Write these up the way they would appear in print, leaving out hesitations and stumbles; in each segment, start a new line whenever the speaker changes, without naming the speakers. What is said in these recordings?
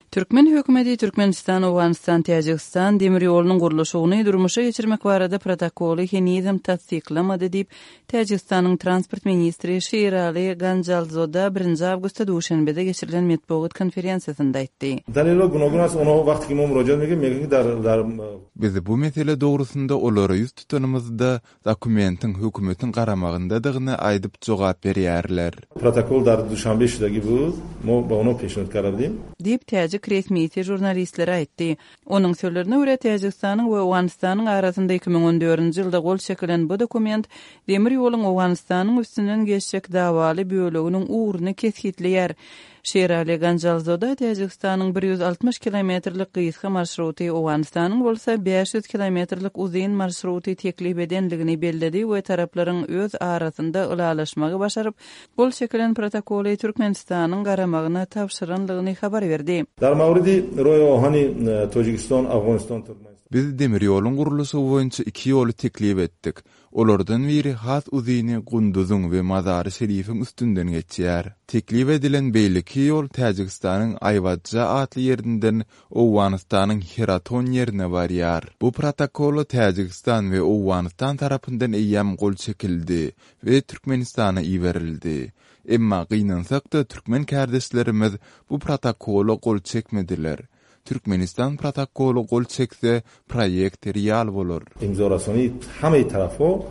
Türkmen hökümeti Türkmenistan, Awganistan, Täjikistan demir ýolunyň gurulşyny durmuşa geçirmek barada protokoly henizem tasdiklamady diýip Täjikistanyň transport ministri Şeýraly Ganjalzoda 1 awgustda duşanbede geçirilen medeniýet konferensiýasynda aýtdy.
Dalilo gunogunas onu wagtky mürajaat megen dar
Biz bu mesele dogrusunda olara ýüz tutanymyzda dokumentin hökümetiň garamagyndadygyny aýdyp jogap berýärler.
Protokol dar duşanbeşdäki bu, onu peşnat karardy.
Diýip Täjik resmi jurnalistlere aýtdy. Onuň sözlerine görä Täjikistanyň we Awganistanyň arasynda 2014-nji ýylda gol çekilen bu dokument demir ýoluň Awganistanyň üstünden geçjek dawaly böleginiň uğruny kesgitleýär. Şeýraly Ganjalzoda Täjikistanyň 160 kilometrlik gysga marşruty Awganistanyň bolsa 500 kilometrlik uzyn marşruty teklip edenligini belledi we taraplaryň öz arasynda ulalaşmagy başaryp, bol çekilen protokoly Türkmenistanyň garamagyna tapşyranlygyny habar berdi.
Dar mawridi roýo hani Tojikistan, Awganistan, Türkmenistan.
Biz demir ýoluň gurulşy boýunça 2 ýoly teklip etdik. Olardan biri has uzyny Gunduzyň we Mazar-ı Şerifiň üstünden geçýär. Teklip edilen beýleki ýol Täjikistanyň Aýwadja atly ýerinden Awganistanyň Heraton ýerine barýar. Bu protokol Täjikistan we Awganistan tarapyndan eýyam gol çekildi we Türkmenistana iberildi. Emma gynansak-da türkmen kardeşlerimiz bu protokola gol çekmediler. Türkmenistan protokolu gol çekse proýekt real bolar.
İmzalasyny hame tarafo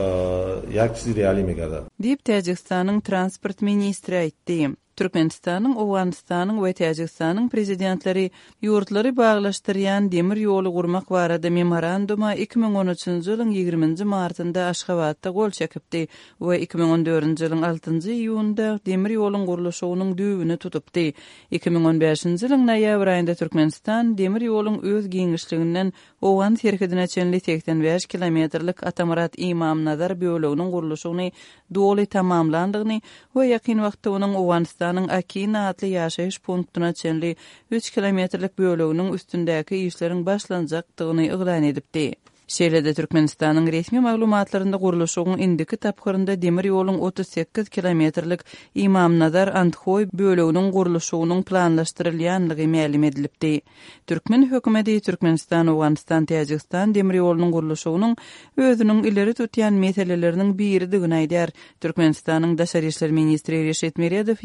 ýakçy reali megada.
Diýip Täjikistanyň transport ministri aýtdy. Türkmenistanyň, Awganistanyň we Täjikistanyň prezidentleri ýurtlary baglaşdyrýan demir ýoly gurmak barada memoranduma 2013-nji ýylyň 20-nji martynda Aşgabatda gol çekipdi we 2014-nji ýylyň 6-njy iýunda demir ýoluň gurulşynyň düýbüni tutupdy. 2015-nji ýylyň noýabr aýynda Türkmenistan demir ýoluň öz giňişliginden Owgan şerhedine çenli 85 kilometrlik Atamurat İmam Nazar böleginiň gurulşyny doly tamamlandygyny we ýakyn wagtda onuň Awganistan Akina atly ýaşaýyş punktuna çenli 3 kilometrlik böleginiň üstündäki işleriň başlanjakdygyny yglan edipdi. Şeýlede Türkmenistanyň resmi maglumatlarynda gurulşynyň indiki tapgyrynda demir ýoluň 38 kilometrlik İmam Nazar Anthoy böleginiň gurulşynyň planlaşdyrylýanlygy ma'lum edilipdi. Türkmen hökümeti Türkmenistan, Awganistan, Täjikistan demir ýolunyň gurulşynyň özüniň ileri tutýan meseleleriniň biridigini aýdýar. Türkmenistanyň Daşary işler ministri Reşet Meredow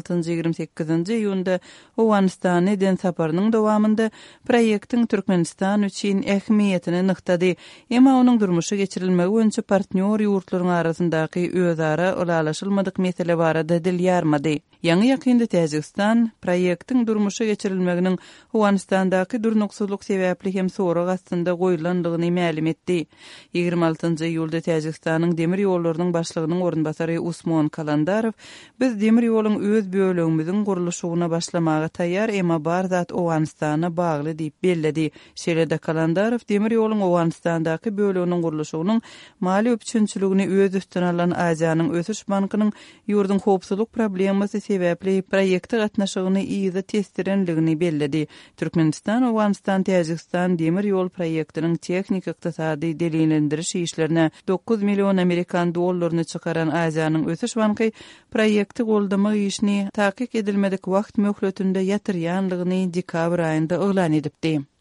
26-28-nji iýunda Awganistana den saparynyň dowamında proýektiň Türkmenistan üçin ähmiýetini nyktady. Emma onuň durmuşa geçirilmegi boýunça partner ýurtlaryň arasyndaky özara ulalaşylmadyk mesele barada dil ýarmady. Ýa-ni ýakynda Täjikistan proýektiň durmuşa geçirilmeginiň Awganistandaky durnuksuzluk sebäpli hem sorak astynda goýulandygyny ma'lum etdi. 26-njy ýylda Täjikistanyň demir ýollarynyň başlygynyň orunbasary Usman Kalandarow biz demir ýoluň öz bölegimiziň gurulşyna başlamaga taýýar, emma bar zat Awganistana bagly diýip belledi. Şeýlede Kalandarow demir ýoluň Awganistandaky böleginiň gurulşynyň mali öpçünçiligini öz üstüne alan Aziýanyň ösüş bankynyň ýurdun howpsuzlyk problemasy sebäpli proýekte gatnaşygyny iýde testirenligini belledi. Türkmenistan, Awganistan, Täjikistan demir ýol proýektiniň teknik ykdysady delilendiriş işlerine 9 milyon Amerikan dollaryny çykaran Aziýanyň ösüş banky proýekti goldamak işini takyk edilmedik wagt möhletinde ýatyrýanlygyny dekabr aýynda yglan edipdi.